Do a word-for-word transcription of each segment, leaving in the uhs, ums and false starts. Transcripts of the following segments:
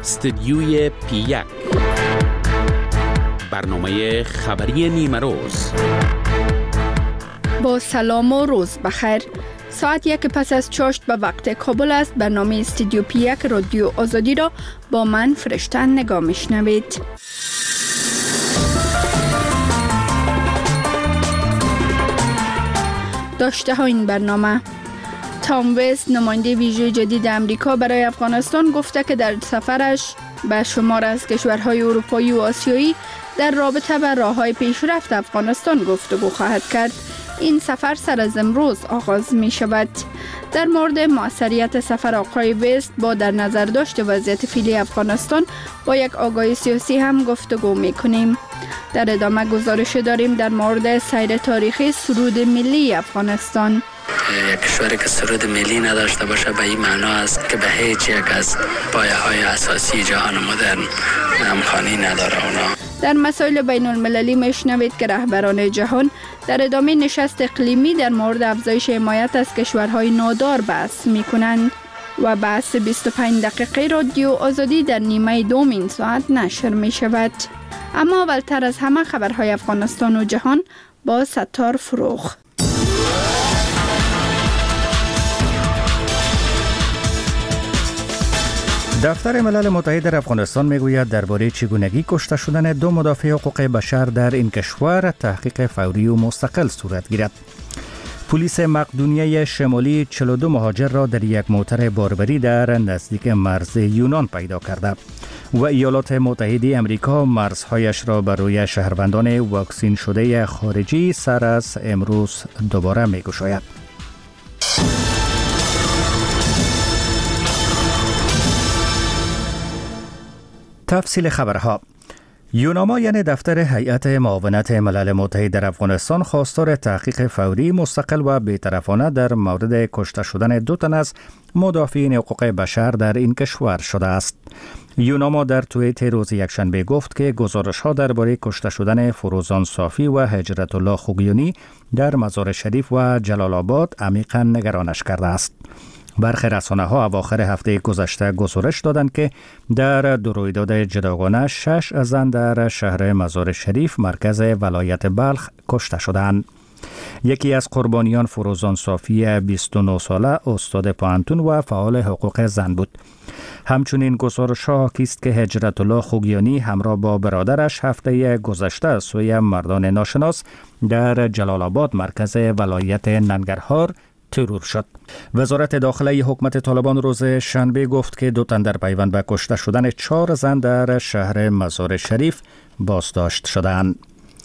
استدیوی پی یک، برنامه خبری نیمه روز. با سلام و روز بخیر. ساعت یک پس از چاشت به وقت کابل است. برنامه استدیو پی یک رادیو آزادی را با من فرشته نگاه میشنوید. داشته ها این برنامه: تام وست، نماینده ویژه جدید امریکا برای افغانستان، گفته که در سفرش به شمار از کشورهای اروپایی و آسیایی در رابطه با راه‌های پیشرفت افغانستان گفتگو خواهد کرد. این سفر سر از امروز آغاز می شود. در مورد موثریت سفر آقای وست با در نظر داشت وضعیت فعلی افغانستان با یک آگاهی سیاسی هم گفتگو می کنیم. در ادامه گزارش داریم در مورد سیر تاریخی سرود ملی افغانستان. یک کشوری که سرود ملی نداشته باشه به این معنا است که به هیچ یک از پایه‌های اساسی جهان مدرن همخوانی نداره. اونا در مسائل بین المللی میشنوید که رهبران جهان در ادامه نشست اقلیمی در مورد افزایش حمایت از کشورهای نادار بحث می کنند و بحث بیست و پنج دقیقه رادیو آزادی در نیمه دوم این ساعت نشر می شود. اما اولتر از همه خبرهای افغانستان و جهان با ستار فروغ. دفتر ملل متحد در افغانستان میگوید درباره چگونگی کشته شدن دو مدافع حقوق بشر در این کشور تحقیق فوری و مستقل صورت گیرد. پلیس مقدونیه شمالی چهل و دو مهاجر را در یک موتر باربری در نزدیک مرز یونان پیدا کرده و ایالات متحده امریکا مرزهایش را بر روی شهروندان واکسین شده خارجی سر از امروز دوباره میگشاید. تفصیل خبرها: یوناما یعنی دفتر هیئت معاونت ملل متحد در افغانستان خواستار تحقیق فوری مستقل و بی‌طرفانه در مورد کشته شدن دو تن از مدافعین حقوق بشر در این کشور شده است. یوناما در توییت روز یکشنبه گفت که گزارش‌ها درباره کشته شدن فروزان صافی و هجرت الله خوگیانی در مزار شریف و جلال آباد عمیقاً نگرانش کرده است. برخی رسانه‌ها اواخر هفته گذشته گزارش دادند که در دو رویداد جداگانه شش زن در شهر مزار شریف مرکز ولایت بلخ کشته شدند. یکی از قربانیان فروزان صافی بیست و نه ساله استاد پانتون و فعال حقوق زن بود. همچنین گزارش‌ها حاکی است که هجرت الله خوگیانی همراه با برادرش هفته گذشته سوی مردان ناشناس در جلال آباد مرکز ولایت ننگرهار ترور شد. وزارت داخلی حکومت طالبان روز شنبه گفت که دو تن در پیوند به کشته شدن چهار زن در شهر مزار شریف بازداشت شدند.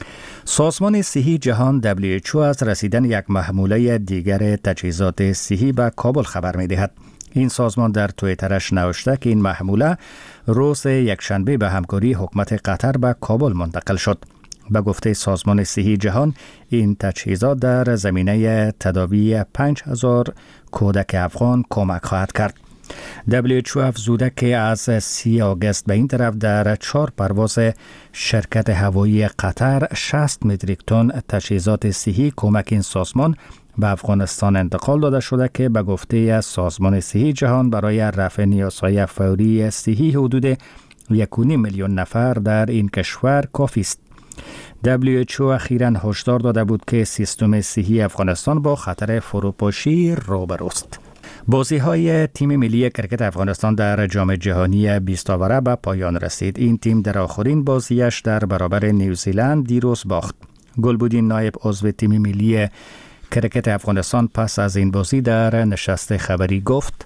سازمان صحی جهان دبلیو اچ او از رسیدن یک محموله دیگر تجهیزات صحی به کابل خبر می دهد. این سازمان در توییترش نوشته که این محموله روز یکشنبه به همکاری حکومت قطر به کابل منتقل شد. به گفته سازمان صحی جهان این تجهیزات در زمینه تداوی پنج هزار کودک افغان کمک خواهد کرد. دبلیو اچ او افزوده که از سی آگوست به این طرف در چهار پرواز شرکت هوایی قطر شصت متریک تن تجهیزات صحی کمک این سازمان به افغانستان انتقال داده شده که به گفته سازمان صحی جهان برای رفع نیازهای فوری صحی حدود یک و نیم میلیون نفر در این کشور کافی است. دبلیو اچ او اخیراً هشدار داده بود که سیستم صحی افغانستان با خطر فروپاشی روبروست. بازی‌های تیم ملی کرکت افغانستان در جام جهانی بیست آوره به پایان رسید. این تیم در آخرین بازیش در برابر نیوزیلند دیروز باخت. گلبودین نایب عضو تیم ملی کرکت افغانستان پس از این بازی در نشست خبری گفت: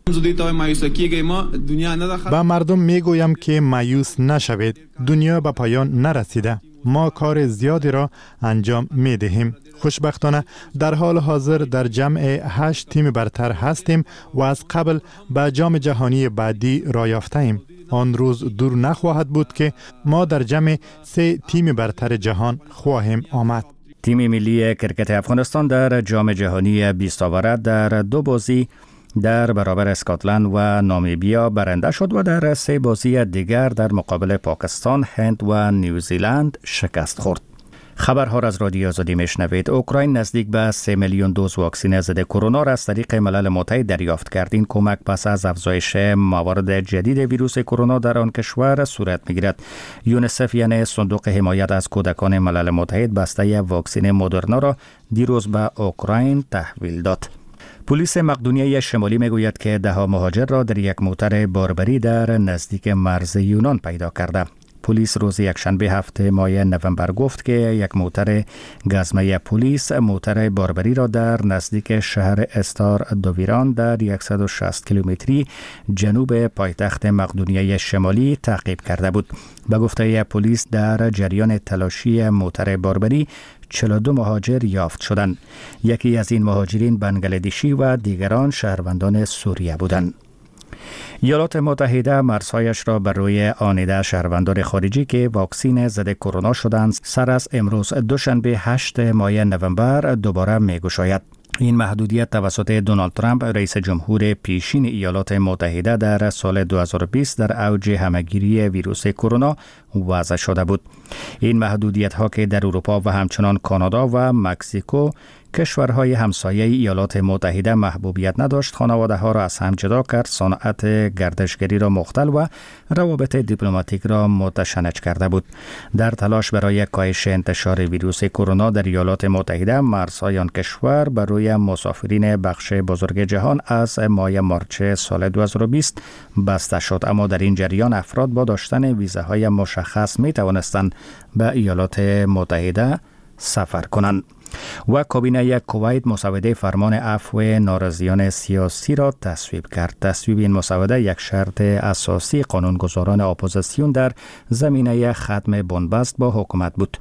به مردم میگویم که مایوس نشوید. دنیا به پایان نرسیده. ما کار زیادی را انجام می دهیم. خوشبختانه در حال حاضر در جمع هشت تیم برتر هستیم و از قبل به جام جهانی بعدی را یافته ایم. آن روز دور نخواهد بود که ما در جمع سه تیم برتر جهان خواهیم آمد. تیم ملی کرکت افغانستان در جام جهانی بیست آوره در دو بازی در برابر اسکاتلند و نامیبیا برنده شد و در سه بازی دیگر در مقابل پاکستان، هند و نیوزیلند شکست خورد. خبرها را از رادیو آزادی میشنوید. اوکراین نزدیک به سه میلیون دوز واکسن ضد کرونا را از طریق ملل متحد دریافت کرد. این کمک پس از افزایش موارد جدید ویروس کرونا در آن کشور صورت میگیرد. یونیسف یعنی صندوق حمایت از کودکان ملل متحد بسته واکسن مدرنا را دیروز به اوکراین تحویل داد. پلیس مقدونیه شمالی میگوید که ده ها مهاجر را در یک موتر باربری در نزدیک مرز یونان پیدا کرده. پلیس روز یکشنبه هفته ماه نوامبر گفت که یک موتر گزمه پلیس موتر باربری را در نزدیک شهر استار دویران در صد و شصت کیلومتری جنوب پایتخت مقدونیه شمالی تعقیب کرده بود. به گفته پلیس در جریان تلاشی موتر باربری چهل و دو مهاجر یافت شدند. یکی از این مهاجرین بنگلادشی و دیگران شهروندان سوریه بودند. ایالات متحده مرزهایش را بر روی آنیده شهروندان خارجی که واکسن ضد کرونا شدند سر از امروز دوشنبه هشت ماه نوامبر دوباره می‌گشاید. این محدودیت توسط دونالد ترامپ رئیس جمهور پیشین ایالات متحده در سال دو هزار و بیست در اوج همهگیری ویروس کرونا وضع شده بود. این محدودیت ها که در اروپا و همچنان کانادا و مکزیکو کشورهای همسایه ایالات متحده محبوبیت نداشت، خانواده ها را از هم جدا کرد، صنعت گردشگری را مختل و روابط دیپلماتیک را متشنج کرده بود. در تلاش برای کاهش انتشار ویروس کرونا در ایالات متحده مرزهای آن کشور بر روی مسافرین بخش بزرگ جهان از ماه مارچ سال دو هزار و بیست بسته شد، اما در این جریان افراد با داشتن ویزاهای مشخص می توانستند به ایالات متحده سفر کنند. و کابینه کویت مسوده فرمان عفو ناراضیان سیاسی را تصویب کرد. تصویب این مسوده یک شرط اساسی قانونگذاران اپوزیسیون در زمینه ختم بنبست با حکومت بود.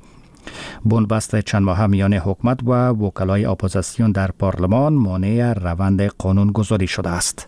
بنبست چند ماه میان حکومت و وکلای اپوزیسیون در پارلمان مانع روند قانونگذاری شده است.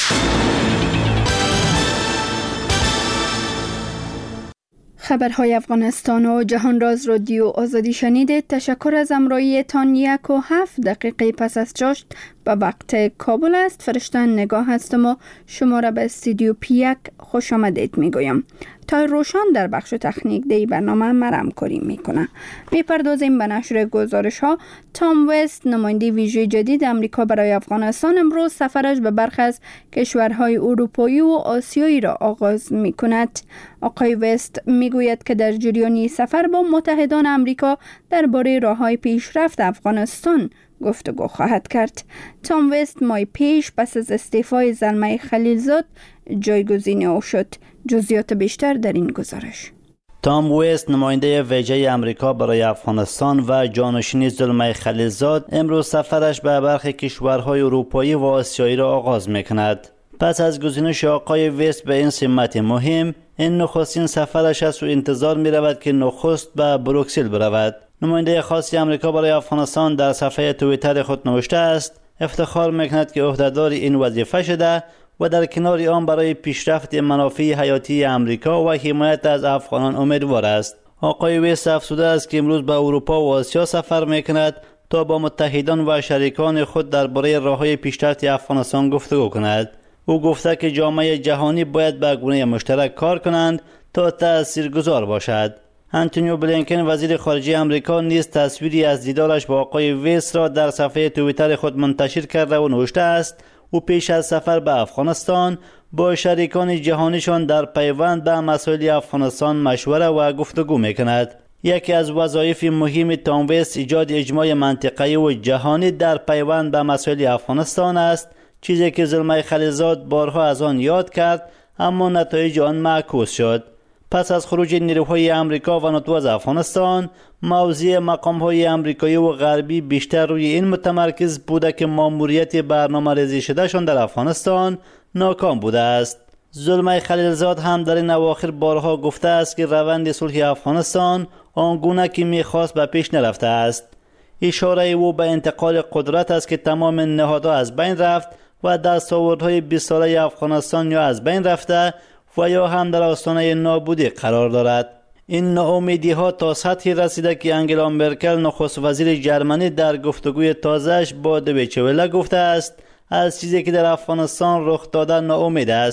خبرهای افغانستان و جهان راز رادیو آزادی شنیدید. تشکر از همراهیتان. یک و هفت دقیقه پس از چاشت به وقت کابل است. فرشتن نگاه هستم و شما را به استودیو پی یک خوش آمدید می گویم. تا روشان در بخش تکنیک دی برنامه مرم کاری می کنه. می پردازیم به نشر گزارش ها. تام وست نماینده ویژه جدید امریکا برای افغانستان امروز سفرش به برخی از کشورهای اروپایی و آسیایی را آغاز می کند. آقای وست می گوید که در جریان سفر با متحدان امریکا درباره راههای پیشرفت افغانستان گفتگو خواهد کرد. تام وست ماه پیش پس از استعفای زلمه خلیلزاد جایگزین او شد. جزئیات بیشتر در این گزارش. تام وست نماینده ویژه امریکا برای افغانستان و جانشین زلمه خلیلزاد امروز سفرش به برخی کشورهای اروپایی و آسیایی را آغاز می‌کند. پس از گزینش آقای وست به این سمت مهم، این نخستین سفرش است و انتظار می‌رود که نخست به بروکسل برود. نماینده خاص امریکا برای افغانستان در صفحه توییتر خود نوشته است: افتخار می‌کند که عهدهدار این وظیفه شده و در کنار آن برای پیشرفت منافع حیاتی امریکا و حمایت از افغانان امیدوار است. آقای وست افزوده است که امروز به اروپا و آسیا سفر می‌کند تا با متحدان و شریکان خود درباره راه‌های پیشرفت افغانستان گفتگو کند. او گفته که جامعه جهانی باید به گونه مشترک کار کنند تا تاثیرگذار باشد. انتونیو بلینکن وزیر خارجه امریکا نیز تصویری از دیدارش با آقای وست را در صفحه توییتر خود منتشر کرده و نوشته است: او پیش از سفر به افغانستان با شریکان جهانیشان در پیوند به مسائل افغانستان مشوره و گفتگو میکند. یکی از وظایف مهم تام وست ایجاد اجماع منطقه‌ای و جهانی در پیوند به مسائل افغانستان است، چیزی که زلمه خلیلزاد بارها از آن یاد کرد اما نتایج آن معکوس شد. پس از خروج نیروهای امریکا و ناتو از افغانستان، موضع مقام‌های امریکایی و غربی بیشتر روی این متمرکز بوده که ماموریت برنامه‌ریزی شدهشان در افغانستان ناکام بوده است. زلمه خلیلزاد هم در این اواخر بارها گفته است که روند صلح افغانستان آنگونه که می‌خواست به پیش نرفته است. اشاره او به انتقال قدرت است که تمام نهادها از بین رفت و دستاوردهای بیست ساله افغانستان یا از بین رفته و یا هم در آستانه نابودی قرار دارد. این ناامیدی ها تا سطحی رسیده که انگلا مرکل نخست وزیر جرمنی در گفتگوی تازه‌اش با دویچه وله گفته است از چیزی که در افغانستان رخ داده ناامید است.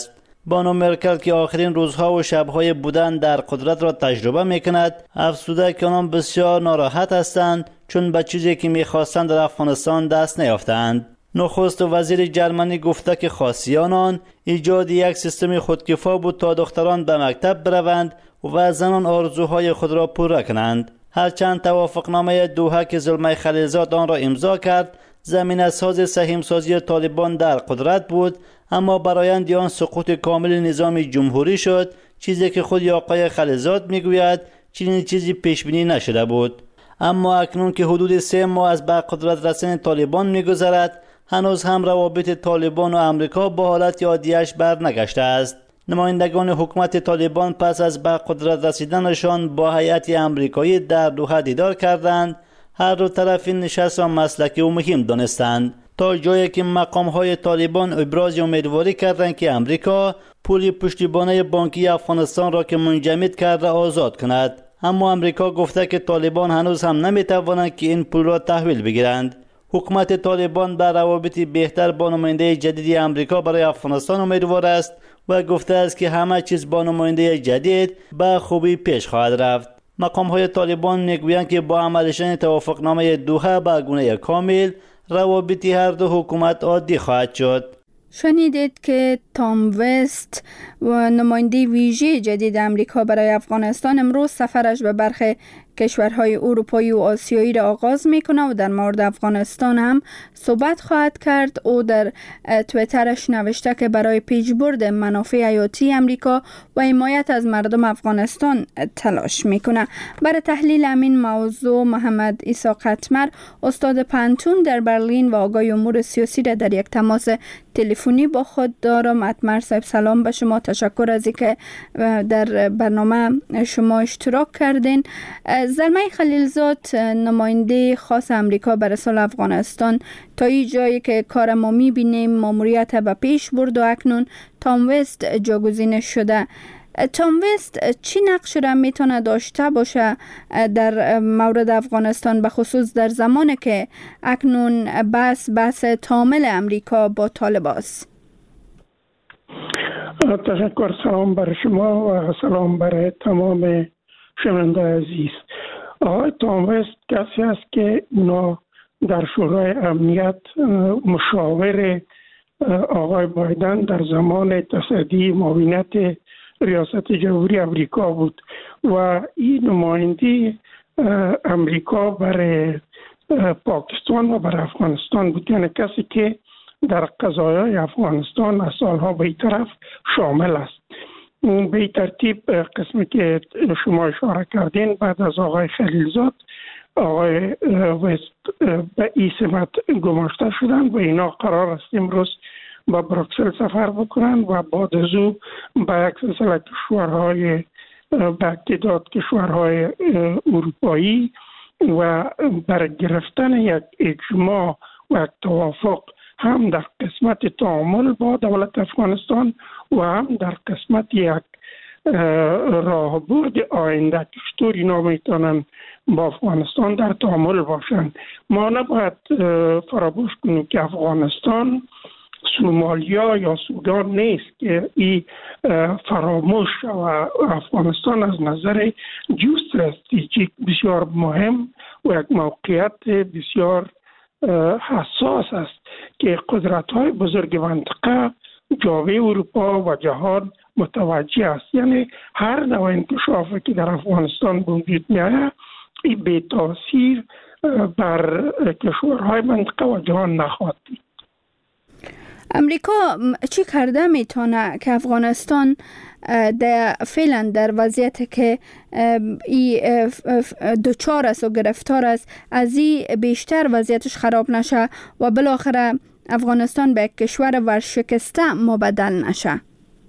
بانو مرکل که آخرین روزها و شبهای بودن در قدرت را تجربه میکند، افزوده که آنان بسیار ناراحت هستند چون به چیزی که میخواستند در افغانستان دست نیافتند. نخست وزیر جرمنی گفته که خواستیان آن ایجاد یک سیستم خودکفا بود تا دختران به مکتب بروند و زنان آرزوهای خود را پوره کنند. هرچند توافقنامه دوحه که زلمه خلیلزاد آن را امضا کرد زمینه ساز سهیم سازی طالبان در قدرت بود، اما برآیند آن سقوط کامل نظام جمهوری شد، چیزی که خود آقای خلیلزاد میگوید چنین چیزی پیش بینی نشده بود. اما اکنون که حدود سه ماه از به قدرت رسیدن طالبان میگذرد، هنوز هم روابط طالبان و امریکا با حالت عادیش برنگشته است. نمایندگان حکومت طالبان پس از به قدرت رسیدنشان با هیئت امریکایی در دوحه دیدار کردند. هر دو طرف این نشست را مسلکی و مهم دانستند، تا جایی که مقام‌های طالبان ابراز امیدواری کردند که امریکا پول پشتیبانی بانکی افغانستان را که منجمد کرده آزاد کند. اما امریکا گفته که طالبان هنوز هم نمی‌توانند که این پول را تحویل بگیرند. حکومت طالبان بر روابط بهتر با نماینده جدید امریکا برای افغانستان امیدوار است و گفته است که همه چیز با نماینده جدید به خوبی پیش خواهد رفت. مقام‌های طالبان میگویند که با عمل شدن توافقنامه دوحه به گونه کامل روابط هر دو حکومت عادی خواهد شد. شنیدید که تام وست و نماینده ویژه جدید امریکا برای افغانستان امروز سفرش به برخی کشورهای اروپایی و آسیایی را آغاز میکنه و در مورد افغانستان هم صحبت خواهد کرد. او در تویترش نوشته که برای پیشبرد منافع حیاتی امریکا و حمایت از مردم افغانستان تلاش میکنه. برای تحلیل همین موضوع محمد عیسی قطمر استاد پانتون در برلین و آگاه امور سیاسی را در یک تماس تلفنی با خود دارم. قطمر صاحب سلام به شما، تشکر از اینکه در برنامه شما اشتراک کردین. زلمه خلیلزاد نماینده خاص امریکا برای صلح افغانستان تا این جایی که کار ما میبینیم ماموریت به پیش برد و اکنون تام وست جاگزین شده. تام وست چی نقش را میتونه داشته باشه در مورد افغانستان، به خصوص در زمانی که اکنون بحث بحث تامل امریکا با طالبان است؟ تشکر. سلام بر شما و سلام برای تمام شنونده عزیز. آقای تام وست کسی است که اونا در شورای امنیت مشاور آقای بایدن در زمان تصدی معاونت ریاست جمهوری امریکا بود و این نماینده امریکا برای پاکستان و برای افغانستان بود، یعنی کسی که در قضایای افغانستان از سالها به این طرف شامل است. به این ترتیب قسمی که شما اشاره کردین بعد از آقای خلیلزاد آقای وست به این سمت گماشته شدن و اینا قرار است امروز با بروکسل سفر بکنن و بعد از او به یک سلسله کشورهای به اقتداد کشورهای اروپایی و برای گرفتن یک اجماع و یک توافق هم در قسمت تعامل با دولت افغانستان و هم در قسمت یک راهبرد آینده که چطور اینا میتونن با افغانستان در تعامل باشن. ما نباید فراموش کنیم که افغانستان سومالیا یا سودان نیست که این فراموش و افغانستان از نظر جیوستراتژیک بسیار مهم و یک موقعیت بسیار حساس است که قدرت‌های بزرگ منطقه جامعه اروپا و جهان متوجه است. یعنی هر نوع انکشافی که در افغانستان به وجود می‌آید این بی تاثیر بر کشورهای منطقه و جهان نخواهد بود. امریکا چی کرده میتونه که افغانستان در فعلا در وضعیتی که ای دوچار است و گرفتار است از این بیشتر وضعیتش خراب نشه و بالاخره افغانستان به کشور ورشکسته مبدل نشه؟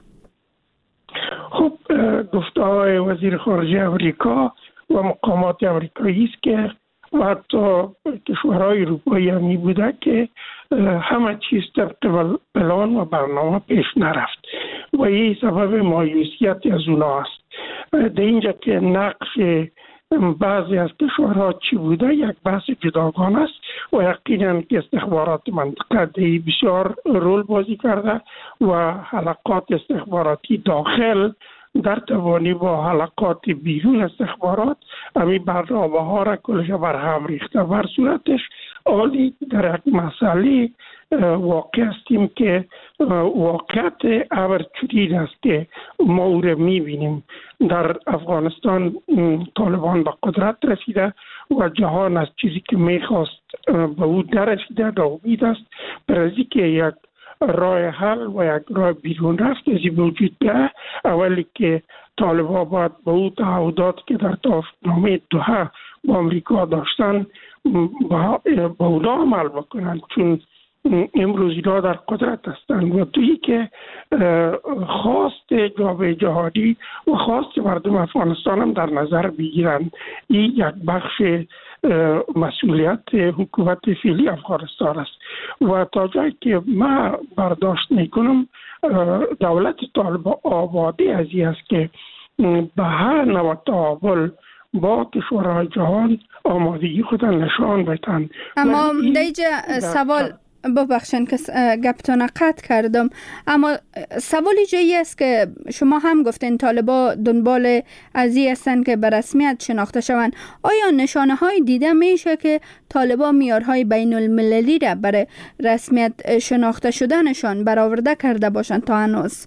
خب گفته‌های وزیر خارجه امریکا و مقامات امریکایی است که و حتی کشورهای اروپایی هم می بوده که همه چیز طبق پلان و برنامه پیش نرفت و این سبب مایوسیت از اونا است. در اینجا که نقش بعضی از کشورها چی بوده یک بحث جداگانه است و یقینا که استخبارات منطقه بسیار رول بازی کرده و حلقات استخباراتی داخل در توانی با حلقات بیرون استخبارات امی برنامه ها را کلش بر هم ریخته. بر صورتش عالی در یک مسئله واقع هستیم که واقعیت امر چنین است که ما او را میبینیم. در افغانستان طالبان به قدرت رسیده و جهان از چیزی که میخواست به او در رسیده ناامید است. برای که یک راه حل و یک راه بیرون رفت از وجود بیاید، اولی که طالبان باید به او تعهدات که در توافقنامه دوحه با امریکا داشتن به اونا عمل بکنند، چون امروز اینا در قدرت هستند و تویی که خواست جامعه جهانی و خواست مردم افغانستان هم در نظر بگیرند. این یک بخش مسئولیت حکومت فعلی افغانستان است و تا جایی که من برداشت میکنم دولت طالبان آبادی از این است که به هر نوع تعامل با کشورهای جهان آمادگی خود نشان بدن. اما دیجا سوال ببخشن که گپتون قطع کردم، اما سوالی جایی است که شما هم گفتین طالبا دنبال ازی هستن که به رسمیت شناخته شوند. آیا نشانه های دیده میشه که طالبا معیارهای بین المللی را برای رسمیت شناخته شدنشان برآورده کرده باشند تا هنوز؟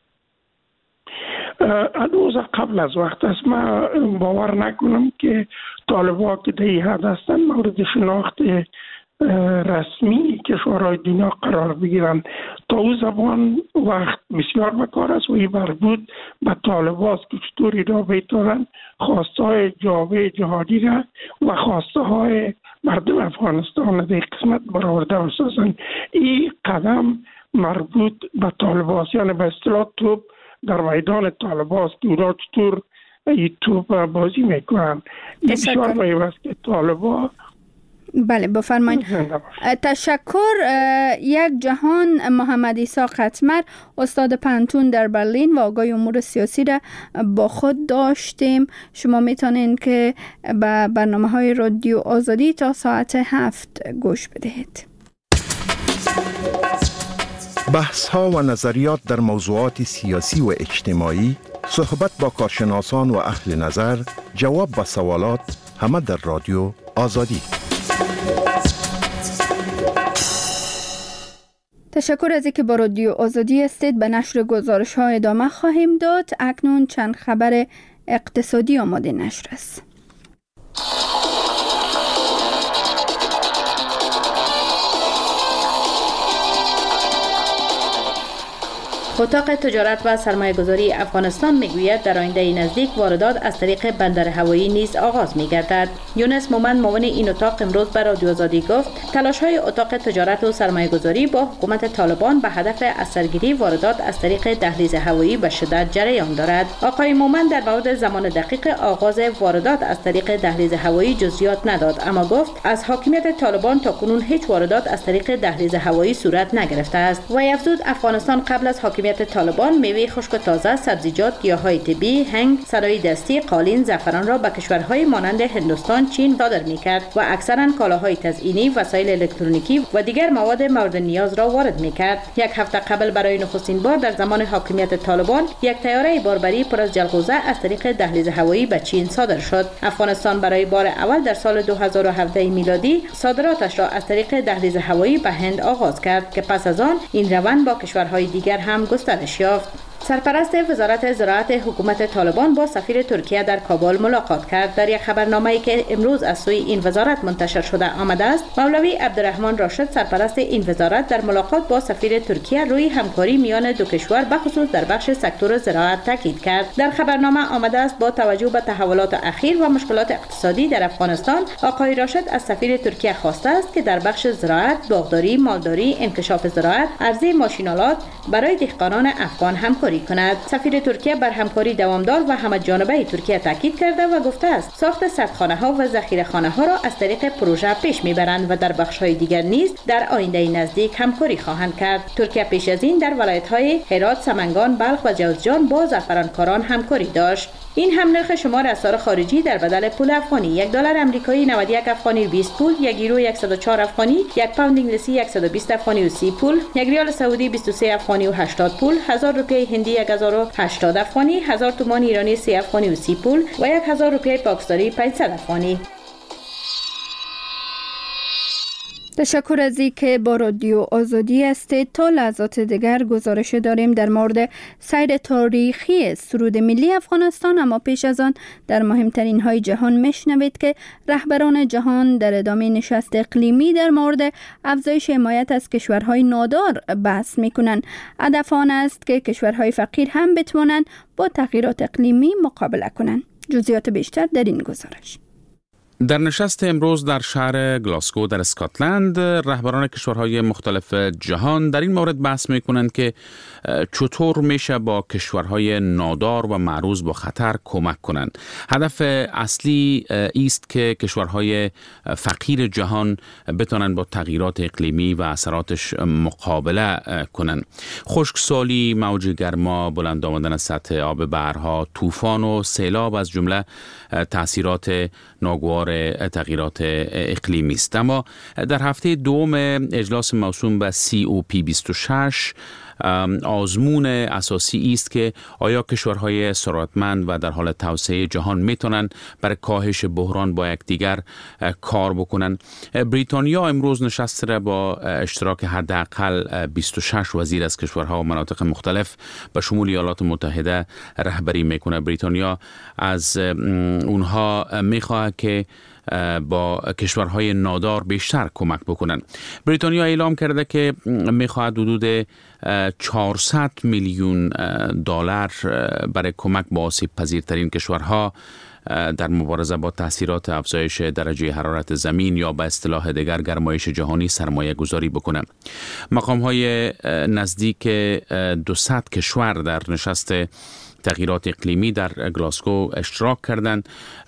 هنوز قبل از وقت است. من باور نکنم که طالبا که در این حد هستن مورد شناخت رسمی کشورهای دنیا قرار بگیرن. تا او زبان وقت بسیار بکار است و این مربوط به طالبان است که چطوری را بیتونن خواسته های جامعه جهانی را و خواسته های مردم افغانستان در قسمت برآورده بسازن. این قدم مربوط به طالبان است، یعنی به اصطلاح توپ در میدان طالبان است که اونا چطور این توپ بازی میکنن. این بسیار مهم است که طالبان بله بفرمایید. تشکر. یک جهان محمد عیسی قطمر، استاد پنتون در برلین و آگاه امور سیاسی را با خود داشتیم. شما میتونین که به برنامه های رادیو آزادی تا ساعت هفت گوش بدهید. بحث ها و نظریات در موضوعات سیاسی و اجتماعی، صحبت با کارشناسان و اهل نظر، جواب به سوالات، همه در رادیو آزادی. تشکر از اینکه با رادیو آزادی هستید. به نشر گزارش ها ادامه خواهیم داد. اکنون چند خبر اقتصادی آماده نشر است. اتاق تجارت و سرمایه گذاری افغانستان میگوید در آینده نزدیک واردات از طریق بندر هوایی نیز آغاز میگردد. یونس مومند معاون این اتاق امروز به رادیو آزادی گفت تلاش های اتاق تجارت و سرمایه گذاری با حکومت طالبان به هدف از سرگیری واردات از طریق دهلیز هوایی به شدت جریان دارد. آقای مومند در مورد زمان دقیق آغاز واردات از طریق دهلیز هوایی جزئیات نداد، اما گفت از حاکمیت طالبان تا کنون هیچ واردات از طریق دهلیز هوایی صورت نگرفته است و افزود افغانستان قبل از حاکمیت طالبان میوه خشک و تازه، سبزیجات، گیاهای طبی، هنگ، صنایع دستی، قالین، زعفران را به کشورهای مانند هندوستان، چین صادر میکرد و اکثرا کالاهای تزئینی، وسایل الکترونیکی و دیگر مواد مورد نیاز را وارد میکرد. یک هفته قبل برای نخستین بار در زمان حاکمیت طالبان یک طیاره باربری پر از جلغوزه از طریق دهلیز هوایی به چین صادر شد. افغانستان برای بار اول در سال دو هزار و هفده میلادی صادراتش را از طریق دهلیز هوایی به هند آغاز کرد که پس از آن این روند با کشورهای دیگر هم گسترش یافت. سرپرست وزارت زراعت حکومت طالبان با سفیر ترکیه در کابل ملاقات کرد. در یک خبرنامه‌ای که امروز از سوی این وزارت منتشر شده آمده است، مولوی عبدالرحمن راشد سرپرست این وزارت در ملاقات با سفیر ترکیه روی همکاری میان دو کشور بخصوص در بخش سکتور زراعت تاکید کرد. در خبرنامه آمده است با توجه به تحولات اخیر و مشکلات اقتصادی در افغانستان، آقای راشد از سفیر ترکیه خواسته است که در بخش زراعت، باغداری، مالداری، انکشاف زراعت، عرضه ماشین‌آلات برای دهقانان افغان همکاری کند. سفیر ترکیه بر همکاری دوامدار و همه‌جانبه ترکیه تاکید کرده و گفته است ساخت سردخانه‌ها و ذخیره‌خانه‌ها را از طریق پروژه پیش میبرند و در بخش‌های دیگر نیز در آینده نزدیک همکاری خواهند کرد. ترکیه پیش از این در ولایت‌های هرات، سمنگان، بلخ و جوزجان با زعفرانکاران همکاری داشت. این هم نرخ شمار اسعار خارجی در بدل پول افغانی. یک دلار آمریکایی نود و یک افغانی و بیست پول، یک یورو صد و چهار افغانی، یک پوند انگلیسی صد و بیست افغانی و سی پول، یک ریال سعودی بیست و سه افغانی و هشتاد پول، هزار روپیه هندی یک هزار و هشتاد افغانی، هزار تومان ایرانی سه افغانی و سی پول و یک هزار روپیه پاکستانی پانصد افغانی. تشکر از اینکه با رادیو آزادی هستید. تا لحظات دیگر گزارش داریم در مورد سیر تاریخی سرود ملی افغانستان، اما پیش از آن در مهمترین های جهان میشنوید که رهبران جهان در ادامه نشست اقلیمی در مورد افزایش حمایت از کشورهای نادار بحث میکنند. هدف آن است که کشورهای فقیر هم بتوانند با تغییرات اقلیمی مقابله کنند. جزئیات بیشتر در این گزارش. در نشست امروز در شهر گلاسگو در اسکاتلند، رهبران کشورهای مختلف جهان در این مورد بحث میکنند که چطور میشه با کشورهای نادار و معروض با خطر کمک کنند. هدف اصلی است که کشورهای فقیر جهان بتونن با تغییرات اقلیمی و اثراتش مقابله کنند. خشکسالی، موج گرما، بلند آمدن سطح آب بحرها، طوفان و سیلاب از جمله تاثیرات ناگوار تغییرات اقلیمی است. اما در هفته دوم اجلاس موسوم به سی او پی بیست و شش آزمون اساسی است که آیا کشورهای ثروتمند و در حال توسعه جهان میتونن برای کاهش بحران با یکدیگر کار بکنن. بریتانیا امروز نشست را با اشتراک حداقل بیست و شش وزیر از کشورها و مناطق مختلف به شمول ایالات متحده رهبری میکنه. بریتانیا از اونها میخواد که با کشورهای نادار بیشتر کمک بکنن. بریتانیا اعلام کرده که میخواهد حدود چهارصد میلیون دلار برای کمک با آسیب پذیرترین کشورها در مبارزه با تاثیرات افزایش درجه حرارت زمین یا به اصطلاح دیگر گرمایش جهانی سرمایه گذاری بکنه. مقام های نزدیک دویست کشور در نشست تغییرات اقلیمی در گلاسگو اشتراک کردند.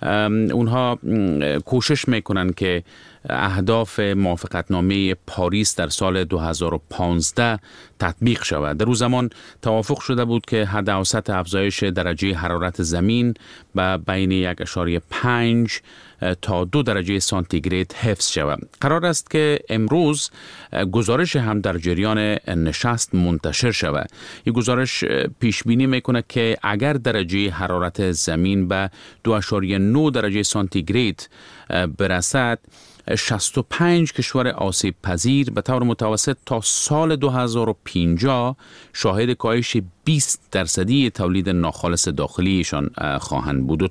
اونها کوشش میکنن که اهداف موافقتنامه پاریس در سال دو هزار و پانزده تطبیق شود. در او زمان توافق شده بود که حد اوسط افزایش درجه حرارت زمین به بین یک ممیز پنج تا دو درجه سانتیگراد حفظ شود. قرار است که امروز گزارش هم در جریان نشست منتشر شود. این گزارش پیش بینی میکنه که اگر درجه حرارت زمین به دو ممیز نه درجه سانتیگراد برسد، شصت و پنج کشور آسیب پذیر به طور متوسط تا سال دو هزار و پنجاه شاهد کاهش بیست درصدی تولید ناخالص داخلیشان خواهند بود.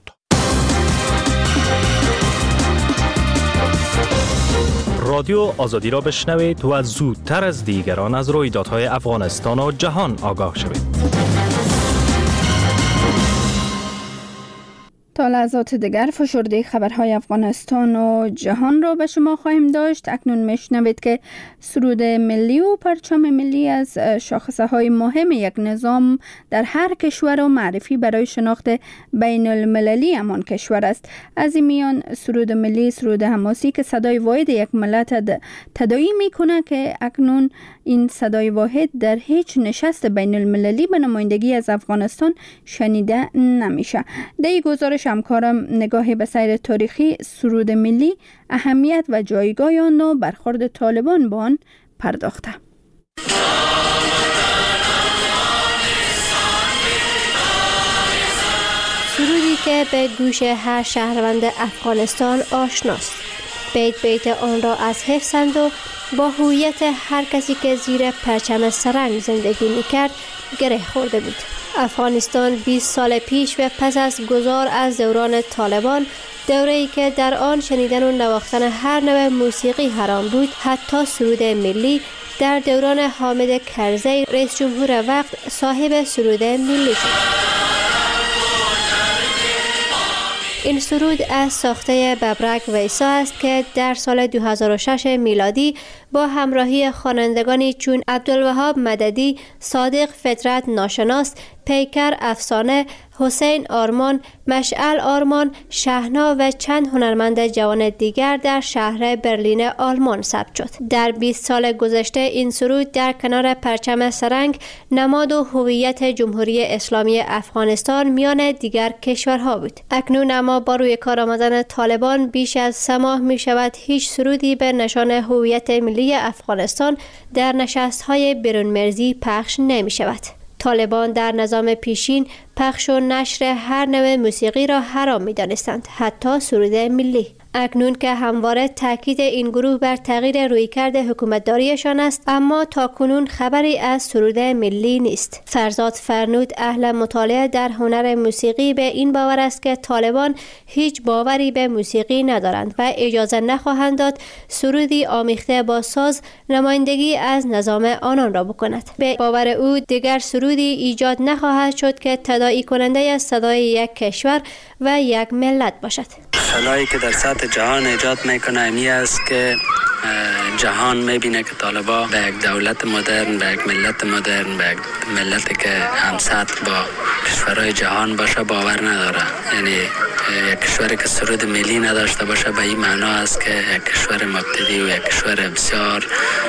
رادیو آزادی را بشنوید و زودتر از دیگران از رویدادهای افغانستان و جهان آگاه شوید. تا لحظات دیگر فشرده خبرهای افغانستان و جهان را به شما خواهیم داشت. اکنون میشنوید که سرود ملی و پرچم ملی از شاخصه های مهم یک نظام در هر کشور و معرفی برای شناخت بین المللی همان کشور است. از این میان سرود ملی سرود حماسی که صدای واحد یک ملت تداعی میکنه که اکنون این صدای واحد در هیچ نشست بین المللی به نمایندگی از افغانستان شنیده نمیشه. در این گزارش همکارم نگاهی به سیر تاریخی سرود ملی، اهمیت و جایگاه آن و برخورد طالبان با آن پرداخته. سرودی که به گوش هر شهروند افغانستان آشناست. بیت بیت آن را از حفظند و با هویت هر کسی که زیر پرچم سرنگ زندگی میکرد گره خورده بود. افغانستان بیست سال پیش و پس از گذار از دوران طالبان، دوره‌ای که در آن شنیدن و نواختن هر نوع موسیقی حرام بود، حتی سرود ملی در دوران حامد کرزی رئیس جمهور وقت صاحب سرود ملی شد. این سرود از ساخته ببرک ویسا است که در سال دو هزار و شش میلادی با همراهی خوانندگانی چون عبدالوهاب مددی، صادق فطرت ناشناس، پیکر افسانه، حسین آرمان، مشعل آرمان، شهنا و چند هنرمند جوان دیگر در شهر برلین آلمان ثبت شد. در بیست سال گذشته این سرود در کنار پرچم سرنگ نماد و هویت جمهوری اسلامی افغانستان میان دیگر کشورها بود. اکنون اما با روی کار آمدن طالبان بیش از سه ماه می شود هیچ سرودی به نشان هویت ملی افغانستان در نشست‌های بیرون مرزی پخش نمی شود. طالبان در نظام پیشین پخش و نشر هر نوع موسیقی را حرام می دانستند، حتی سرود ملی. اکنون که همواره تاکید این گروه بر تغییر رویکرد حکومتداریشان است، اما تاکنون خبری از سرود ملی نیست. فرزاد فرنود، اهل مطالعه در هنر موسیقی، به این باور است که طالبان هیچ باوری به موسیقی ندارند و اجازه نخواهند داد سرودی آمیخته با ساز نمایندگی از نظام آنان را بکند. به باور او دیگر سرودی ایجاد نخواهد شد که تداعی کننده از صدای یک کشور و یک ملت باشد. خلایی که در سطح جهان ایجاد میکنه امی است که جهان میبینه که طالبان به یک دولت مدرن، به یک ملت مدرن، به یک ملتی که هم سطح با کشورهای جهان باشه باور نداره. یعنی یک کشوری که سرود ملی نداشته باشه به این معنا است که یک کشور مبتدی و یک کشور بسیار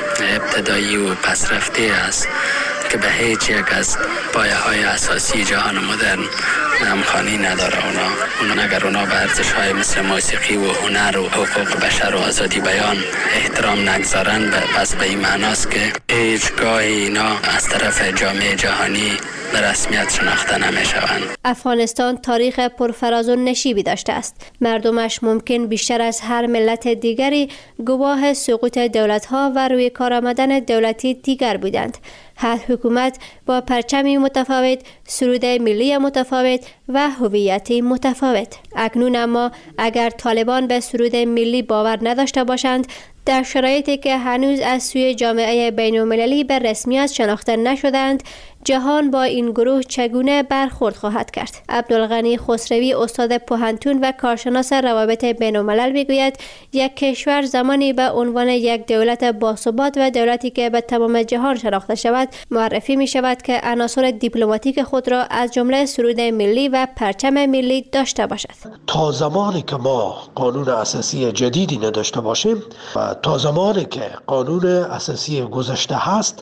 ابتدایی و پسرفته است که به هیچ یک از پایه های اساسی جهان مدرن همخوانی نداره. اونا اونا اگر اونا به ارزش های مثل موسیقی و هنر و حقوق بشر و آزادی بیان احترام نگذارن، پس به این معناست که هیچگاه اینا از طرف جامعه جهانی به رسمیت شناخته نمیشوند. افغانستان تاریخ پرفراز و نشیبی داشته است. مردمش ممکن بیشتر از هر ملت دیگری گواه سقوط دولت‌ها و روی کار آمدن دولتی دیگر بودند. هر حکومت با پرچمی متفاوت، سرود ملی متفاوت و هویتی متفاوت. اکنون اما اگر طالبان به سرود ملی باور نداشته باشند، در شرایطی که هنوز از سوی جامعه بین‌المللی به رسمیت شناخته نشدند، جهان با این گروه چگونه برخورد خواهد کرد؟ عبدالغنی خسروی، استاد پوهنتون و کارشناس روابط بین‌الملل میگوید یک کشور زمانی به عنوان یک دولت باثبات و دولتی که به تمام جهان شناخته شود معرفی می شود که عناصر دیپلماتیک خود را از جمله سرود ملی و پرچم ملی داشته باشد. تا زمانی که ما قانون اساسی جدیدی نداشته باشیم و تا زمانی که قانون اساسی گذشته هست،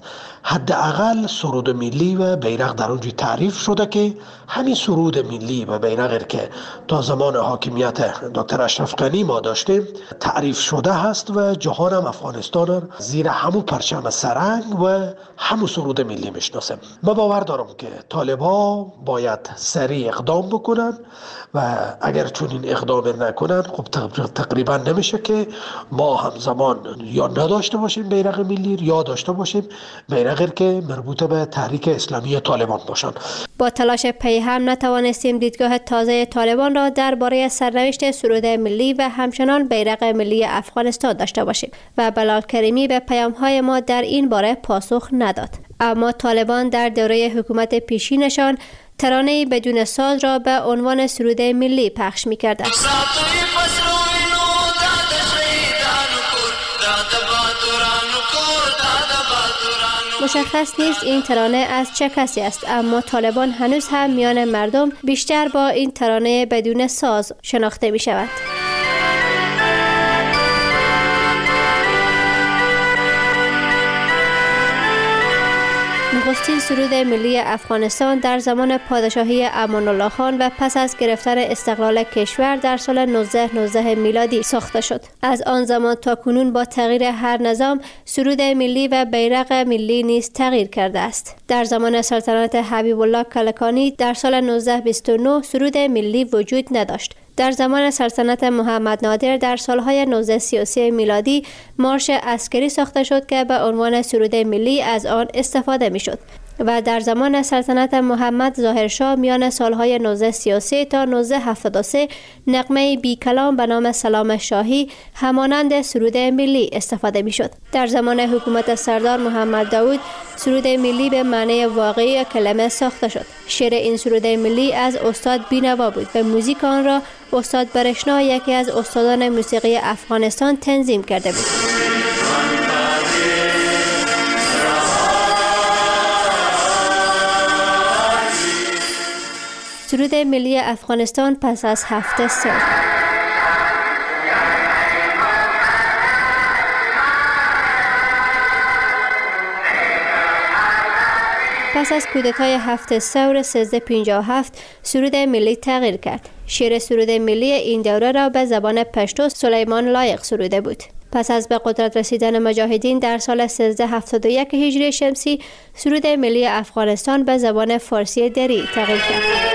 حداقل سرود ملی و بیرق در اونجا تعریف شده که همین سرود ملی و بیرقی که تا زمان حاکمیت دکتر اشرف غنی ما داشتیم تعریف شده هست و جهان هم افغانستان زیر همون پرچم سرنگ و همون سرود ملی میشناسه. من باور دارم که طالبان باید سریع اقدام بکنن و اگر چون این اقدام نکنن خب تقریبا نمیشه که ما همزمان یا نداشته باشیم بیرق ملی یا داشته باشیم بیرقی که مربوط به تحریک اسلامی طالبان باشن. با تلاش پی هم نتوانستیم دیدگاه تازه طالبان را درباره سرنوشت سرود ملی و همچنان بیرق ملی افغانستان داشته باشیم و بلال کریمی به پیام‌های ما در این باره پاسخ نداد. اما طالبان در دوره حکومت پیشینشان ترانه‌ای بدون ساز را به عنوان سرود ملی پخش می‌کردند. مشخص نیست این ترانه از چه کسی است، اما طالبان هنوز هم میان مردم بیشتر با این ترانه بدون ساز شناخته می شود. نخستین سرود ملی افغانستان در زمان پادشاهی امان الله خان و پس از گرفتن استقلال کشور در سال نوزده نوزده میلادی ساخته شد. از آن زمان تا کنون با تغییر هر نظام سرود ملی و بیرق ملی نیز تغییر کرده است. در زمان سلطنت حبیب الله کلکانی در سال نوزده بیست و نه سرود ملی وجود نداشت. در زمان سلطنت محمد نادر در سالهای نوزده سی و سه میلادی مارش عسکری ساخته شد که به عنوان سرود ملی از آن استفاده می شد و در زمان سلطنت محمد ظاهرشاه میان سالهای نوزده سی و سه تا نوزده هفتاد و سه نغمه بی کلام به نام سلام شاهی همانند سرود ملی استفاده می شد. در زمان حکومت سردار محمد داود سرود ملی به معنی واقعی کلمه ساخته شد. شعر این سرود ملی از استاد بینوا بود و موزیک آن را استاد برشنا یکی از استادان موسیقی افغانستان تنظیم کرده بود. سرود ملی افغانستان پس از هفته سه. پس از کودتای هفت سور سیزده پنجاه و هفت سرود ملی تغییر کرد. شعر سرود ملی این دوره را به زبان پشتو سلیمان لایق سروده بود. پس از به قدرت رسیدن مجاهدین در سال سیزده هفتاد و یک هجری شمسی سرود ملی افغانستان به زبان فارسی دری تغییر کرد.